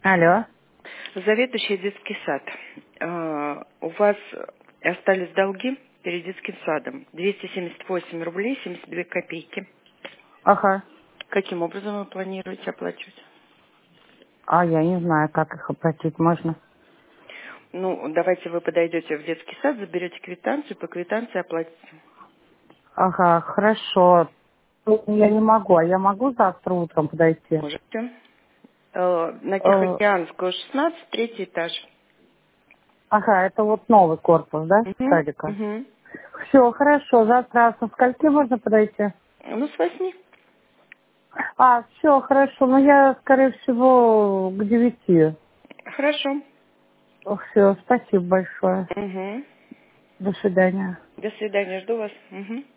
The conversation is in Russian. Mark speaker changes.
Speaker 1: Алло.
Speaker 2: Заведующий детский сад. У вас остались долги перед детским садом. 278 рублей 72 копейки.
Speaker 1: Ага.
Speaker 2: Каким образом вы планируете оплачивать?
Speaker 1: А я не знаю, как их оплатить можно.
Speaker 2: Ну, давайте вы подойдете в детский сад, заберете квитанцию, по квитанции оплатите.
Speaker 1: Ага, хорошо. Ну, я не могу, а я могу завтра утром подойти?
Speaker 2: Можете. На
Speaker 1: Э,
Speaker 2: Тихоокеанскую, 16, третий этаж.
Speaker 1: ага, это вот новый корпус, да,
Speaker 2: Угу,
Speaker 1: садика?
Speaker 2: угу.
Speaker 1: Все, хорошо, завтра со скольки можно подойти?
Speaker 2: Ну, с 8.
Speaker 1: А, все, хорошо, ну я, скорее всего, к 9.
Speaker 2: Хорошо.
Speaker 1: Все, спасибо большое.
Speaker 2: Угу.
Speaker 1: До свидания.
Speaker 2: До свидания, жду вас. Угу.